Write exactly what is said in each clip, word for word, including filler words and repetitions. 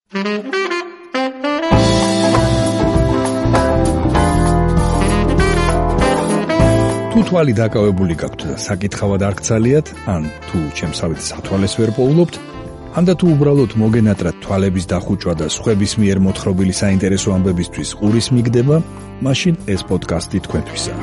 თუ თვალი დაკავებული გაქვთ და საკითხავად არ გცალიათ, ან თუ ჩემსავით სათვალეს ვერ პოულობთ, ან და თუ უბრალოდ მოგენატრათ თვალების დახუჭვა და სხვების მიერ მოთხრობილი საინტერესო ამბებისთვის ყურის მიგდება, მაშინ ეს პოდკასტი თქვენთვისაა.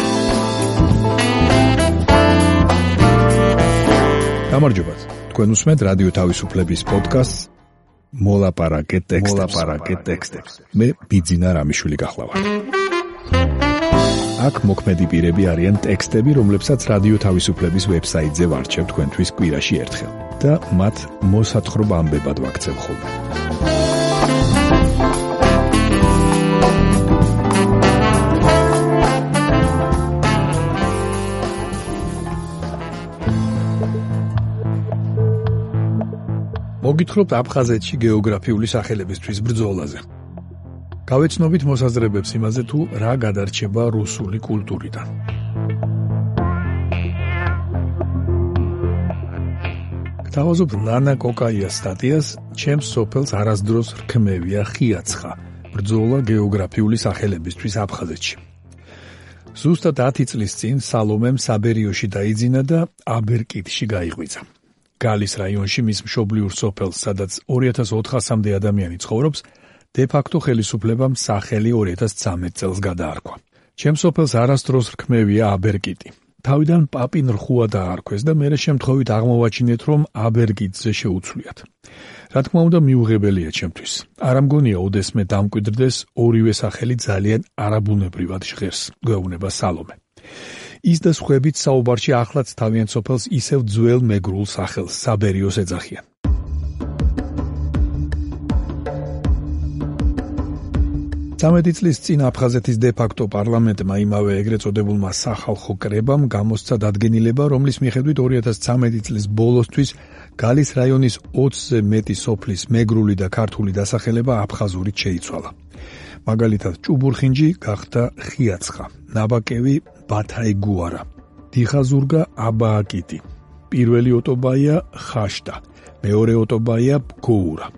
გამარჯობათ, თქვენ უსმენთ რადიო თავისუფლების პოდკასტს მოლაპარაკე ტექსტებს. მე ბიძინა რამიშვილი გახლავართ. აქ მოქმედი პირები არიან ტექსტები, რომლებსაც რადიო თავისუფლების ვებსაიტზე ვარჩევ თქვენთვის კვირაში ერთხელ და მათ მოსათხრობ ამბებად ვაქცევ ხოლმე. მოგითხრობთ აფხაზეთში გეოგრაფიული სახელებისთვის ბრძოლაზე. გავეცნობით მოსაზრებებს იმაზე, თუ რა გადარჩება რუსული კულტურიდან. გთავაზობ ლანა კოკაიას სტატიას ჩემს სოფელს არასდროს რქმევია ხიაცხა, ბრძოლა გეოგრაფიული სახელებისთვის აფხაზეთში. ზუსტად ათი წლის წინ სალომემ საბერიოში დაიძინა და აბერკიტში გაიღვიძა. გალის რაიონში მის მშობლიურ სოფელს, სადაც ორი ათას ოთხასამდე ადამიანი ცხოვრობს, დე-ფაქტო ხელისუფლებამ სახელი ორი ათას ცამეტ წელს გადაარქვა. ჩემს სოფელს არასდროს რქმევია აბერკიტი. თავიდან პაპინ რხუა დაარქვეს და მერე შემთხვევით აღმოვაჩინეთ, რომ აბერკიტზე შეუცვლიათ. რა თქმა უნდა, მიუღებელია ჩემთვის. არ ამგონია ოდესმე დამკვიდრდეს ორივე სახელი ძალიან არაბუნებრივად ჟღერს, გვეუბნება სალომე. ის და სხვაებიც საუბარში ახლაც თავიანთ სოფელს ისევ ძველ მეგრულ სახელს საბერიოს ეძახიან. ცამეტი წლის წინ აფხაზეთის დე-ფაქტო პარლამენტმა იმავე ეგრეთ წოდებულმა სახალხო კრებამ გამოსცა დადგენილება, რომლის მიხედვით ორი ათას ცამეტი წლის ბოლოსთვის გალის რაიონის ოცზე მეტი სოფლის მეგრული და ქართული დასახელება აფხაზურით შეიცვალა. მაგალითად, ჭუბურხინჯი გახდა ხიაცხა, ნაბაკევი ბათაიგუარა, დიხაზურგა აბააკიტი, პირველი ოტობაია ხაშტა, მეორე ოტობაია ბგოურა.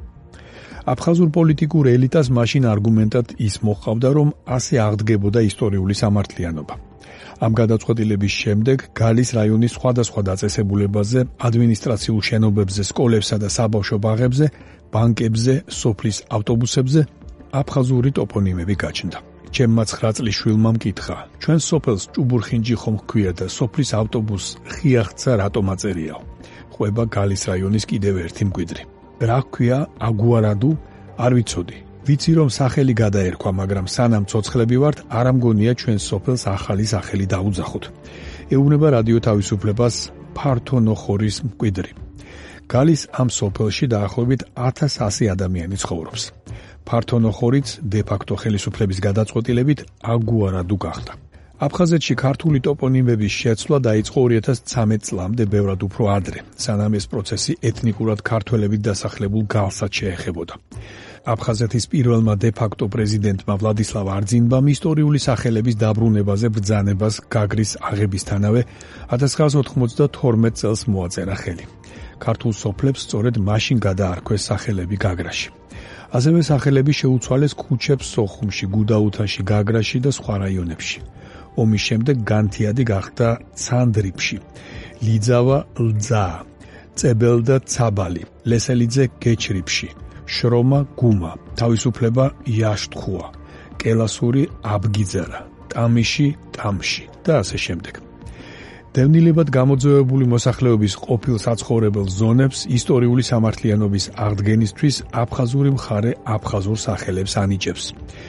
აფხაზურ პოლიტიკურ ელიტას მაშინ არგუმენტად ის მოჰყავდა, რომ ასე აღდგებოდა ისტორიული სამართლიანობა. ამ გადაწყვეტილების შემდეგ გალის რაიონის სხვადასხვა დაწესებულებაზე, ადმინისტრაციულ შენობებზე, სკოლებსა და საბავშვო ბაღებზე, ბანკებზე, სოფლის ავტობუსებზე აფხაზური ტოპონიმები გაჩნდა. ჩემმა ცხრა წლის შვილმა მკითხა, ჩვენ სოფელს ჭუბურხინჯი ხომ ჰქვია და სოფლის ავტობუსს ხიახცა რატომ აწერიაო? ყვება გალის რაიონის კიდევ ერთი მკვიდრი. რა ჰქვია აგუარადუ? არ ვიცოდი. ვიცი რომ სახელი გადაერქვა, მაგრამ სანამ ცოცხლები ვართ, არ ამგონია ჩვენ სოფელს ახალი სახელი დაუძახოთ. ეუბნება რადიო თავისუფლებას ფართონოხორის მკვიდრი. გალის ამ სოფელში დაახლოებით ათას ასი ადამიანი ცხოვრობს. ფართონოხორიც დე-ფაქტო ხელისუფლების გადაწყვეტილებით აგუარადუ გახდა. აფხაზეთში ქართული ტოპონიმების შეცვლა დაიწყო ორი ათას ცამეტ წლამდე ბევრად უფრო ადრე, სანამ ეს პროცესი ეთნიკურად ქართველებით დასახლებულ გალსაც შეეხებოდა. აფხაზეთის პირველმა დე-ფაქტო პრეზიდენტმა ვლადისლავ არძინბამ ისტორიული სახელების დაბრუნებაზე ბრძანებას გაგრის აღებისთანავე ათას ცხრაას ოთხმოცდათორმეტ წელს მოაწერა ხელი. ქართულ სოფლებს სწორედ მაშინ გადაარქვეს სახელები გაგრაში. ასევე სახელები შეუცვალეს ქუჩებს სოხუმში, გუდაუთაში, გაგრაში და სხვა რაიონებში. ომის შემდეგ განთიადი გახდა ცანდრიფში, ლიძავა ლძა, წებელდა ცაბალი, ლესელიძე გეჩრიფში, შრომა გუმა, თავისუფლება იაშტხუა, კელასური აბგიძარა, ტამიში ტამში და ასე შემდეგ. დევნილებად გამოძევებული მოსახლეობის ყოფილ საცხოვრებელ ზონებს ისტორიული სამართლიანობის აღდგენისთვის აფხაზური მხარე აფხაზურ სახელებს ანიჭებს.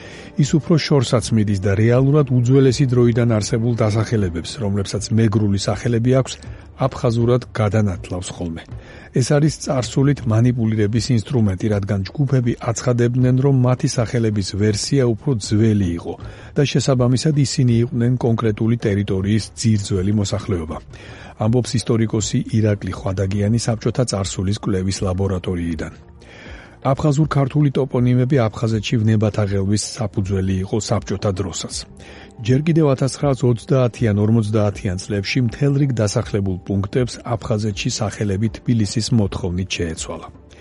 ის უფრო შორსაც მიდის და რეალურად უძველესი დროიდან არსებულ დასახელებებს, რომლებსაც მეგრული სახელები აქვს, აფხაზურად გადანათლავს ხოლმე. ეს არის წარსულით მანიპულირების ინსტრუმენტი, რადგან ჯგუფები აცხადებდნენ, რომ მათი სახელების ვერსია უფრო ძველი იყო და შესაბამისად ისინი იყვნენ კონკრეტული ტერიტორიის ძირძველი მოსახლეობა. ამბობს ისტორიკოსი ირაკლი ხვადაგიანი საბჭოთა წარსულის კვლევის ლაბორატორიიდან. აფხაზურ ქართული ტოპონიმები აფხაზეთში ვნებათაღელვის საფუძველი იყო საბჭოთა დროსაც. ჯერ კიდევ ათას ცხრაას ოცდაათიან ორმოცდაათიან წლებში მთელ რიგ დასახლებულ პუნქტებს აფხაზეთში სახელები თბილისის მოთხოვნით შეეცვალა.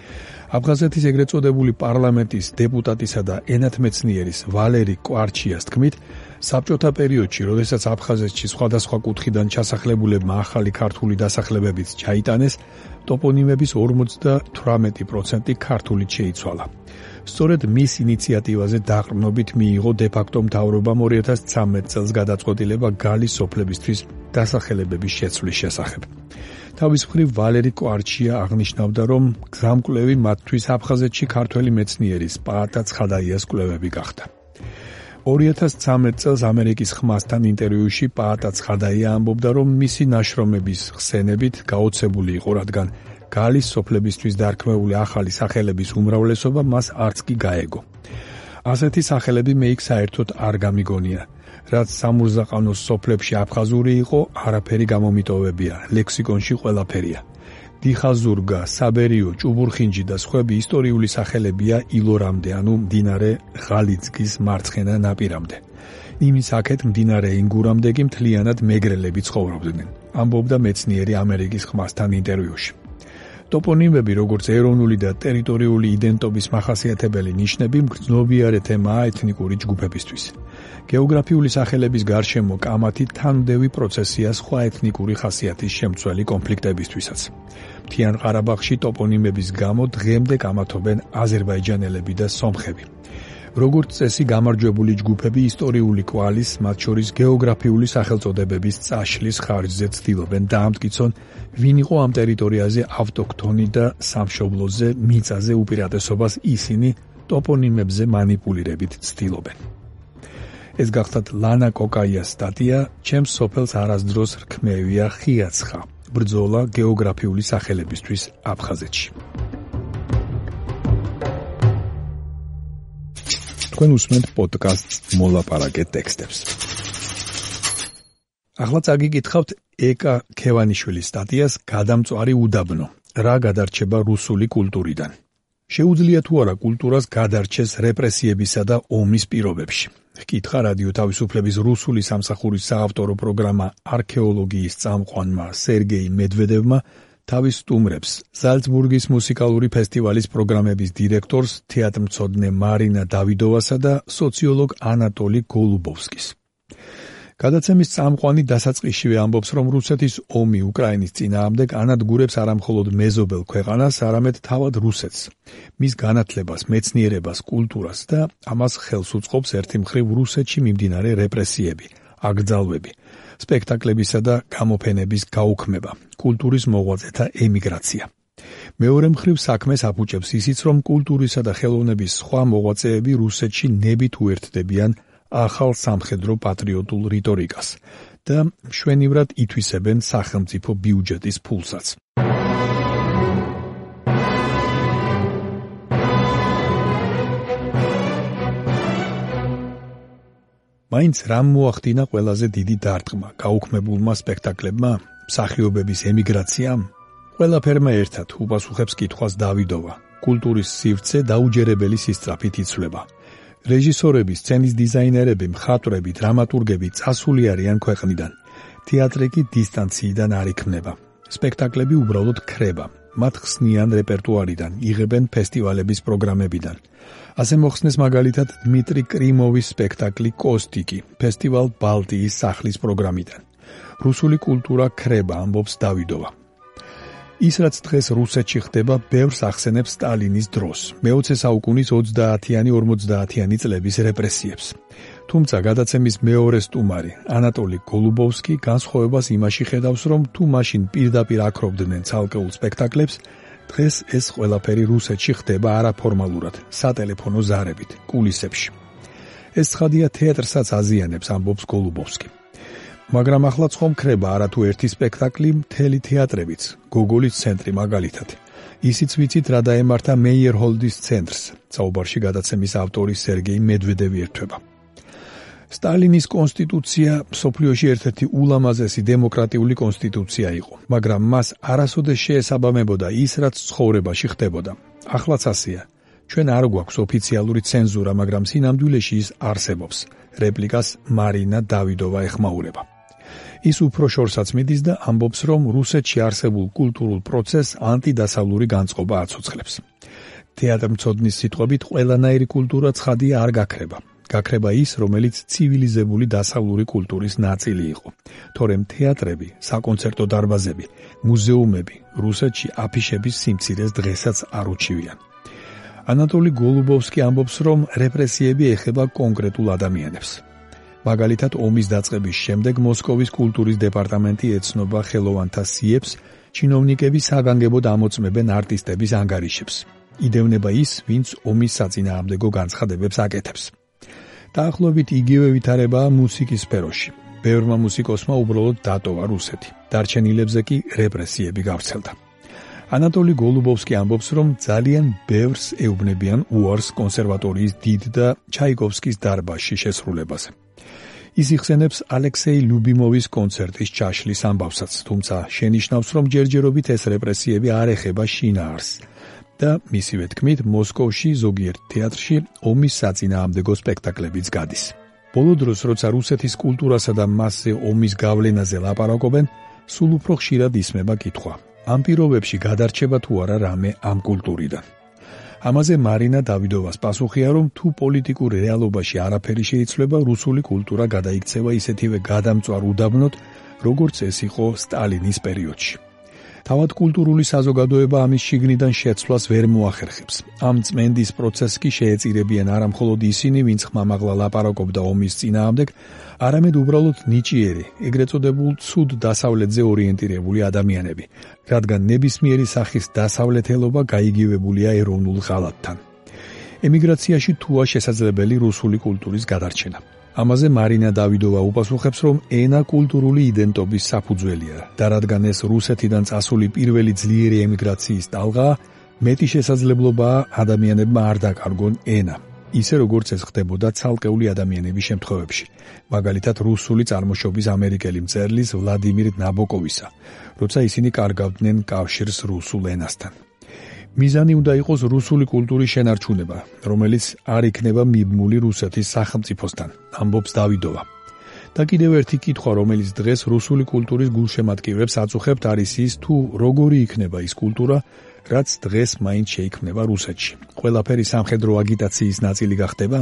აფხაზეთის ეგრეთ წოდებული პარლამენტის დეპუტატისა და ენათმეცნიერის ვალერი კვარჩიას თქმით, საბჭოთა პერიოდში, როდესაც აფხაზეთში სხვადასხვა კუთხიდან ჩასახლებულებმა ახალი ქართული დასახლებებიც ჩაიტანეს, ტოპონიმების ორმოცდათვრამეტი პროცენტი ქართულით შეიცვალა. სწორედ მის ინიციატივაზე დაყრდნობით მიიღო დე-ფაქტო მთავრობამ ორი ათას ცხრამეტ წელს გადაწყვეტილება გალის სოფლებისთვის დასახელებების შეცვლის შესახებ. თავის მხრივ ვალერი კვარჩია აღნიშნავდა, რომ გზამკვლევი მათთვის აფხაზეთში ქართველი მეცნიერის პაატა ცხადაიას კვლევები გახდა. ორი ათას ცხრამეტ წელს ამერიკის ხმასთან ინტერვიუში პაატა ცხადაია ამბობდა, რომ მისი ნაშრომების ხსენებით გაოცებული იყო, რადგან გალის სოფლებისთვის დარქმეული ახალი სახელების უმრავლესობა მას არც კი გაეგო. ასეთი სახელები მე იქ საერთოდ არ გამიგონია. რაც სამურზაყანოს სოფლებში აფხაზური იყო, არაფერი გამომიტოვებია, ლექსიკონში ყველაფერია. დიხაზურგა, საბერიო, ჭუბურხინჯი და სხვები ისტორიული სახელებია ილორამდე, ანუ მდინარე ღალიძგის მარცხენა ნაპირამდე. იმის აქეთ მდინარე ინგურამდე კი მთლიანად მეგრელები ცხოვრობდნენ, ამბობდა მეცნიერი ამერიკის ხმასთან ინტერვიუში. ტოპონიმები, როგორც ეროვნული და ტერიტორიული იდენტობის მახასიათებელი ნიშნები, მგრძნობიარე თემაა ეთნიკური ჯგუფებისთვის. გეოგრაფიული სახელების გარშემო კამათი თანმდევი პროცესია სხვა ეთნიკური ხასიათის შემცველი კონფლიქტებისთვისაც. მთიან ყარაბაღში ტოპონიმების გამო დღემდე კამათობენ აზერბაიჯანელები და სომხები. როგორც წესი, გამარჯვებული ჯგუფები ისტორიული კვალის, მათ შორის გეოგრაფიული სახელწოდებების წაშლის ხარჯზე ცდილობენ დაამტკიცონ, ვინ იყო ამ ტერიტორიაზე ავტოქთონი და სამშობლოზე მიწაზე უპირატესობას ისინი ტოპონიმებზე მანიპულირებით ცდილობენ. ეს გახლავთ ლანა კოკაიას სტატია ჩემს სოფელს არასდროს რქმევია ხიაცხა ბრძოლა გეოგრაფიული სახელებისთვის აფხაზეთში. თქვენ უსმენთ პოდკასტს მოლაპარაკე ტექსტებს. ახლა წაგიკითხავთ ეკა ქევანიშვილის სტატიას გადამწვარი უდაბნო, რა გადარჩება რუსული კულტურიდან. შეუძლია თუ არა კულტურას გადარჩეს რეპრესიებისა და ომის პირობებში. ჰკითხა რადიო თავისუფლების რუსული სამსახურის საავტორო პროგრამა არქეოლოგიის წამყვანმა სერგეი მედვედევმა თავის სტუმრებს, ზალცბურგის მუსიკალური ფესტივალის პროგრამების დირექტორს, თეატრმცოდნე მარინა დავიდოვასა და სოციოლოგ ანატოლი გოლუბოვსკის. გადაცემის წამყვანი დასაწყისშივე ამბობს, რომ რუსეთის ომი უკრაინის წინააღმდეგ ანადგურებს არამხოლოდ მეზობელ ქვეყანას, არამედ თავად რუსეთს, მის განათლებას, მეცნიერებას, კულტურას და ამას ხელს უწყობს ერთი მხრივ რუსეთში მიმდინარე რეპრესიები, აკრძალვები, სპექტაკლებისა და გამოფენების გაუქმება, კულტურის მოღვაწეთა ემიგრაცია. მეორე მხრივ საქმეს აფუჭებს ისიც, რომ კულტურისა და ხელოვნების სხვა მოღვაწეები რუსეთში ნებით უერთდებიან ახალ სამხედრო პატრიოტულ რიტორიკას და მშვენივრად ითვისებენ სახელმწიფო ბიუჯეტის ფულსაც. მაინც რამ მოახდინა ყველაზე დიდი დარტყმა გაუქმებულმა სპექტაკლებმა, მსახიობების ემიგრაციამ? ყველაფერმა ერთად უპასუხებს კითხვას დავიდოვა. კულტურის სივრცე დაუჯერებელი სისწრაფით იცვლება. რეჟისორები, სცენის დიზაინერები, მხატვრები, დრამატურგები წასული არიან ქვეყნიდან. თეატრი კი დისტანციიდან არ იქმნება. სპექტაკლები უბრალოდ ქრება. მათ ხსნიან რეპერტუარიდან, იღებენ ფესტივალების პროგრამებიდან. ასე მოხსნეს მაგალითად დმიტრი კრიმოვის სპექტაკლი კოსტიკი, ფესტივალ ბალტიის სახლის პროგრამიდან. რუსული კულტურა ქრება, ამბობს დავიდოვა. ის, რაც დღეს რუსეთში ხდება, ბევრს ახსენებს სტალინის დროს, მეოცე საუკუნის ოცდაათიანი ორმოცდაათიანი წლების რეპრესიებს. თუმცა გადაცემის მეორე სტუმარი, ანატოლი გოლუბოვსკი, განსხვავებას იმაში ხედავს, რომ თუ მაშინ პირდაპირ აკრობდნენ ცალკეულ სპექტაკლებს, დღეს ეს ყველაფერი რუსეთში ხდება არაფორმალურად, სატელეფონო ზარებით, კულისებში. ეს ცხადია თეატრსაც აზიანებს, ამბობს გოლუბოვსკი. მაგრამ ახლა ცხომ ქრება არათუ ერთი სპექტაკლი, მთელი თეატრებიც, გოგოლის ცენტრი მაგალითად. ისიც ვიცით რა დაემართა მეიერჰოლდის ცენტრს, საუბარში გადაცემის ავტორი სერგეი მედვედევი ერთვება. სტალინის კონსტიტუცია მსოფლიოში ერთ-ერთი ულამაზესი დემოკრატიული კონსტიტუცია იყო, მაგრამ მას არასოდეს შეესაბამებოდა ის, რაც ცხოვრებაში ხდებოდა. ახლაც ასეა. ჩვენ არ გვაქვს ოფიციალური ცენზურა, მაგრამ სინამდვილეში ის არსებობს. რეპლიკას მარინა დავიდოვა ეხმაურება. ის უფრო შორსაც მიდის და ამბობს, რომ რუსეთში არსებულ კულტურულ პროცესს ანტიდასავლური განწყობა აცოცხლებს. თეატრმცოდნის სიტყვებით, ყველანაირი კულტურა ცხადია არ გაქრება. გაქრება ის, რომელიც ცივილიზებული დასავლური კულტურის ნაწილი იყო. თორემ თეატრები, საკონცერტო დარბაზები, მუზეუმები რუსეთში აფიშების სიმცირეს დღესაც არ უჩივიან. ანატოლი გოლუბოვსკი ამბობს, რომ რეპრესიები ეხება კონკრეტულ ადამიანებს. მაგალითად, ომის დაწყების შემდეგ მოსკოვის კულტურის დეპარტამენტი ეცნობა ხელოვანთა სიებს, ჩინოვნიკები საგანგებოდ ამოწმებენ არტისტების ანგარიშებს. იდევნება ის, ვინც ომის საწინააღმდეგო განცხადებებს აკეთებს. დაახლოებით იგივე ვითარებაა მუსიკის სფეროში. ბევრმა მუსიკოსმა უბრალოდ დატოვა რუსეთი. დარჩენილებზე კი რეპრესიები გავრცელდა. ანატოლი გოლუბოვსკი ამბობს, რომ ძალიან ბევრს ეუბნებიან უარს კონსერვატორიის დიდ და ჩაიკოვსკის დარბაზში შესრულებაზე. ის იხსენებს ალექსეი ლუბიმოვის კონცერტის ჩაშლის ამბავსაც, თუმცა შენიშნავს, რომ ჯერჯერობით ეს რეპრესიები არ ეხება შინაარსს და მისივე თქმით, მოსკოვში ზოგიერთ თეატრში ომის საწინააღმდეგო სპექტაკლებიც გადის. ბოლო დროს, როცა რუსეთის კულტურასა და მასზე ომის გავლენაზე ლაპარაკობენ, სულ უფრო ხშირად ისმება კითხვა: ამ პირობებში გადარჩება თუ არა რამე ამ კულტურიდან? ამაზე მარინა დავიდოვას პასუხია, რომ თუ პოლიტიკურ რეალობაში არაფერი შეიცვლება, რუსული კულტურა გადაიქცევა ისეთივე გადამწვარ უდაბნოდ, როგორც ეს იყო სტალინის პერიოდში. თავად კულტურული საზოგადოება ამის შიგნიდან შეცვლას ვერ მოახერხებს. ამ წმენდის პროცესს კი შეეწირებიან არა მხოლოდ ისინი, ვინც ხმამაღლა ლაპარაკობდა ომის წინააღმდეგ, არამედ უბრალოდ ნიჭიერი, ეგრეთ წოდებულ ცუდ დასავლეთზე ორიენტირებული ადამიანები, რადგან ნებისმიერი სახის დასავლეთელობა გაიგივებულია ეროვნულ ღალატთან. ემიგრაციაში თუა შესაძლებელი რუსული კულტურის გადარჩენა. ამაზე მარინა დავიდოვა უპასუხებს, რომ ენა კულტურული იდენტობის საფუძველია და რადგან ეს რუსეთიდან წასული პირველი ძლიერი ემიგრაციის ტალღაა, მეტი შესაძლებლობაა ადამიანებმა არ დაკარგონ ენა, ისე როგორც ეს ხდებოდა ცალკეული ადამიანების შემთხვევებში, მაგალითად რუსული წარმოშობის ამერიკელი მწერლის ვლადიმირ ნაბოკოვისა, როცა ისინი კარგავდნენ კავშირს რუსულ ენასთან. მიზანი უნდა იყოს რუსული კულტურის შენარჩუნება, რომელიც არ იქნება მიბმული რუსეთის სახელმწიფოსთან, ამბობს დავიდოვა. და კიდევ ერთი კითხვა, რომელიც დღეს რუსული კულტურის გულშემატკივრებს აწუხებთ, არის ის, თუ როგორი იქნება ის კულტურა, რაც დღეს მაინც შეიქმნება რუსეთში. ყველაფერი სამხედრო აგიტაციის ნაწილი გახდება?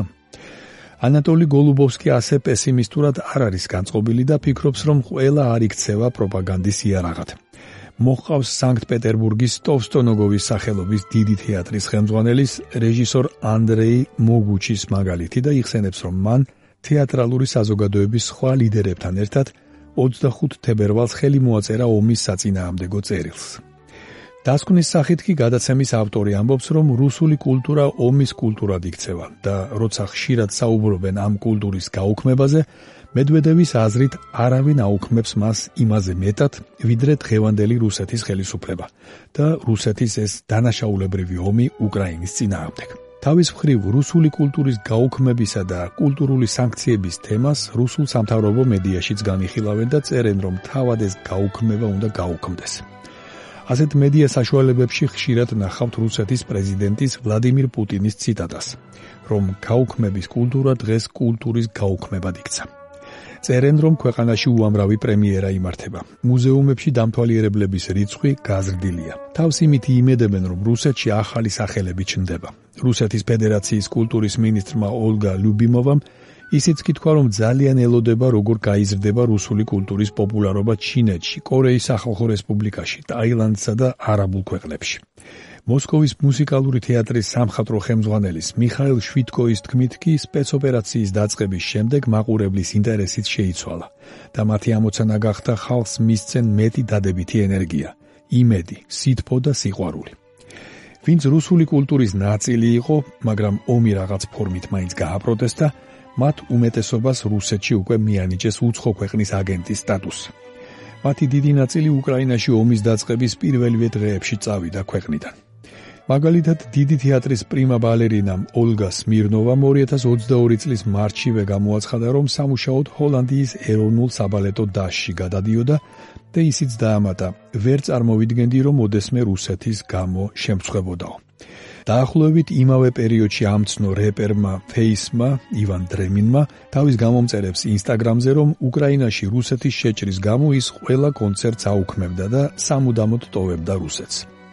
ანატოლი გოლუბოვსკი ასე პესიმისტურად არ არის განწყობილი და ფიქრობს, რომ ყველა არ იქცევა პროპაგანდის იარაღად. მოჰყავს სანქტ-პეტერბურგის ტოვსტონოგოვის სახელობის დიდი თეატრის ხელმძღვანელის რეჟისორ ანდრეი მოგუჩის მაგალითი და იხსენებს, რომ მან თეატრალური საზოგადოების სხვა ლიდერებთან ერთად ოცდახუთ თებერვალს ხელი მოაწერა ომის საწინააღმდეგო წერილს. დასკვნის სახით კი გადაცემის ავტორი ამბობს, რომ რუსული კულტურა ომის კულტურად იქცევა და როცა ხშირად საუბრობენ ამ კულტურის გაუქმებაზე, მედვედევის აზრით არავინ აუქმებს მას იმაზე მეტად, ვიდრე დღევანდელი რუსეთის ხელისუფლება და რუსეთის ეს დანაშაულებრივი ომი უკრაინის წინააღმდეგ. თავის მხრივ რუსული კულტურის გაუქმებისა და კულტურული სანქციების თემას რუსულ სამთავრობო მედიაშიც განიხილავენ და წერენ, რომ თავად ეს გაუქმება უნდა გაუქმდეს. ასეთ მედია საშუალებებში ხშირად ნახავთ რუსეთის პრეზიდენტის ვლადიმირ პუტინის ციტატას, რომ გაუქმების კულტურა დღეს კულტურის გაუქმებად იქცა. წერენ, რომ ქვეყანაში უამრავი პრემიერა იმართება. მუზეუმებში დამთვალიერებლების რიცხვი გაზრდილია. თავს იმით იმედებენ, რომ რუსეთში ახალი სახელები ჩნდება. რუსეთის ფედერაციის კულტურის მინისტრმა ოლგა ლიუბიმოვამ ისიც კითხვა, რომ ძალიან ელოდება, როგორ გაიზრდება რუსული კულტურის პოპულარობა ჩინეთში, კორეის სახალხო რესპუბლიკაში, ტაილანდსა და არაბულ ქვეყნებში. მოსკოვის მუსიკალური თეატრის სამხატვრო ხელმძღვანელის მიხაილ შვიტკოის თქმით კი სპეცოპერაციის დაწყების შემდეგ მაყურებლის ინტერესიც შეიცვალა და მათი ამოცანა გახდა ხალხს მისცენ მეტი დადებითი ენერგია, იმედი, სითბო და სიყვარული. ვინც რუსული კულტურის ნაწილი იყო, მაგრამ ომი რაღაც ფორმით მაინც გააპროტესტა, მათ უმეტესობას რუსეთში უკვე მიანიჭეს უცხო ქვეყნის აგენტის სტატუსი. მათი დიდი ნაწილი უკრაინაში ომის დაწყების პირველივე დღეებში წავიდა ქვეყნიდან. მაგალითად, დიდი თეატრის პრიმა ბალერინამ ოლგა სმირნოვამ ორი ათას ოცდაორი წლის მარტშივე გამოაცხადა, რომ სამუშაოდ ჰოლანდიის ეროვნულ საბალეტო დასში გადადიოდა და ისიც დაამატა, ვერ წარმოვიდგენდი, რომ ოდესმე რუსეთის გამო შემწხვებოდაო. დაახლოებით იმავე პერიოდში ამცნო რეპერმა ფეისმა ივან დრემინმა თავის გამომწერებს ინსტაგრამზე, რომ უკრაინაში რუსეთის შეჭრის გამო ის ყველა კონცერტს აუქმებდა და სამუდამოდ ტოვებდა რუსეთს.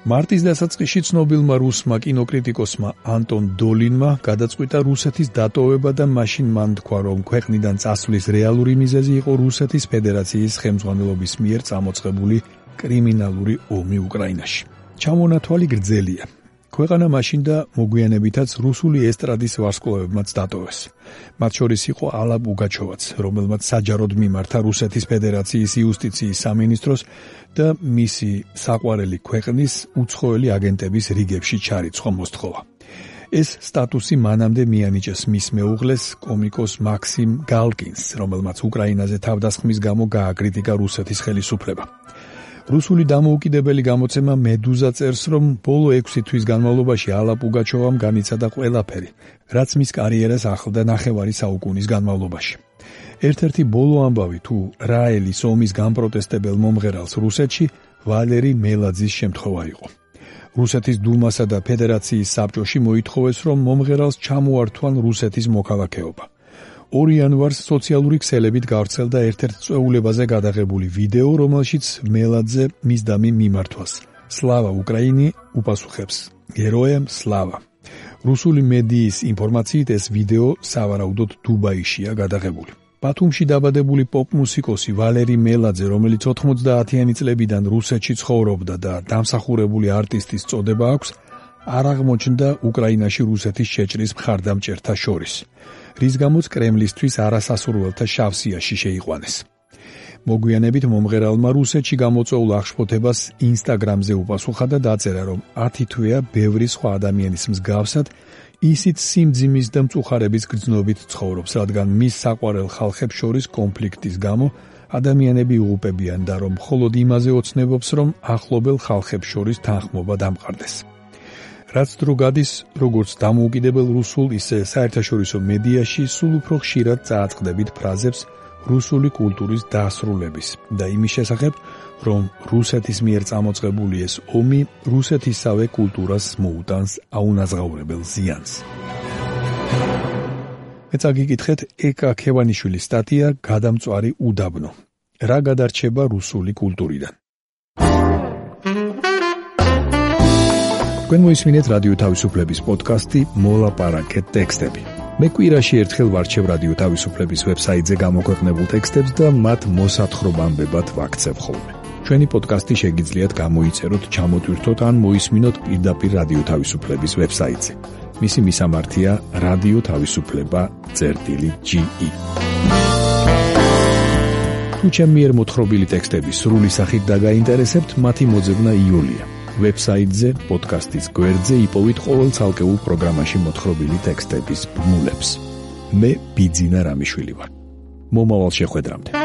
მარტის დასაწყისში ცნობილმა რუსმა კინოკრიტიკოსმა ანტონ დოლინმა გადაწყვიტა რუსეთის დატოვება და მაშინ მან თქვა, რომ ქვეყნიდან წასვლის რეალური მიზეზი იყო რუსეთის ფედერაციის ხელმძღვანელობის მიერ წამოწყებული კრიმინალური ომი უკრაინაში. ჩამონათვალი გრძელია. ქვეყანა მაშინ და მოგვიანებითაც რუსული ესტრადის ვარსკვლავებმაც დატოვეს. მათ შორის იყო ალა პუგაჩოვაც, რომელმაც საჯაროდ მიმართა რუსეთის ფედერაციის იუსტიციის სამინისტროს და მისი საყვარელი ქვეყნის უცხოელი აგენტების რიგებში ჩარიცხვა მოსთხოვა. ეს სტატუსი მანამდე მიანიჭეს მის მეუღლეს, კომიკოს მაქსიმ გალკინს, რომელმაც უკრაინაზე თავდასხმის გამო გააკრიტიკა რუსეთის ხელისუფლება. რუსული დამოუკიდებელი გამოცემა მედუზა წერს, რომ ბოლო ექვსი თვის განმავლობაში ალა პუგაჩოვამ განიცადა ყველაფერი, რაც მის კარიერას ახლდა ნახევარი საუკუნის განმავლობაში. ერთ-ერთი ბოლო ამბავი თუ რაელის ომის განპროტესტებელ მომღერალს რუსეთში ვალერი მელაძის შემთხვევა იყო. რუსეთის დუმასა და ფედერაციის საბჭოში მოითხოვეს, რომ მომღერალს ჩამოართვან რუსეთის მოქალაქეობა. ორი იანვარს სოციალური ქსელებით გავრცელდა ერთ-ერთ წვეულებაზე გადაღებული ვიდეო, რომელშიც მელაძე მისდამი მიმართვას სლავა უკრაინი უპასუხებს გეროემ სლავა. რუსული მედიის ინფორმაციით ეს ვიდეო სავარაუდოდ დუბაიშია გადაღებული. ბათუმში დაბადებული პოპ-მუსიკოსი ვალერი მელაძე, რომელიც ოთხმოცდაათიანი წლებიდან რუსეთში ცხოვრობდა და დამსახურებული არტისტის წოდება აქვს, არ აღმოჩნდა უკრაინაში რუსეთის შეჭრის მხარდამჭერთა შორის, რის გამოც კრემლისთვის არასასურველთა შავსიაში შეიყვანეს. მოგვიანებით მომღერალმა რუსეთში გამოწვეულ აღშფოთებას ინსტაგრამზე უპასუხა და დაწერა, რომ ათი თვეა ბევრი სხვა ადამიანის მსგავსად ისიც სიმძიმის და მწუხარების გრძნობით ცხოვრობს, რადგან მის საყვარელ ხალხებს შორის კონფლიქტის გამო ადამიანები უღუპებიან და რომ მხოლოდ იმაზე ოცნებობს, რომ ახლობელ ხალხებს შორის თანხმობა დამყარდეს. რაც დრო გადის, როგორც დამოუკიდებელ რუსულ, ისე საერთაშორისო მედიაში სულ უფრო ხშირად წააწყდებით ფრაზებს რუსული კულტურის დასრულების და იმის შესახებ, რომ რუსეთის მიერ წამოწყებული ეს ომი რუსეთისავე კულტურას მოუტანს აუნაზღაურებელ ზიანს. მეც აგიკითხეთ ეკა ქევანიშვილის სტატია გადამწვარი უდაბნო. რა გადარჩება რუსული კულტურიდან? თქვენ მოისმინეთ რადიო თავისუფლების პოდკასტი მოლაპარაკეთ ტექსტები. მე კვირაში ერთხელ ვარჩევ რადიო თავისუფლების ვებსაიტზე გამოქვეყნებულ ტექსტებს და მათ მოსათხრობამდებად ვაქცევ ხოლმე. ჩვენი პოდკასტი შეგიძლიათ გამოიწეროთ, ჩამოტვირთოთ ან მოისმინოთ პირდაპირ რადიო თავისუფლების ვებსაიტზე. მისი მისამართია რადიო თავისუფლება წერტილი ჯი ი. თუ ჩემ მიერ მოთხრობილი ტექსტები სრული სახით დაგაინტერესებთ, მათი მოძებნა იოლია. ვებსაიტზე, პოდკასტის გვერდზე იპოვით ყოველ ცალკეულ პროგრამაში მოთხრობილი ტექსტების ბმულებს. მე ბიძინა რამიშვილი ვარ. მომავალ შეხვედრამდე.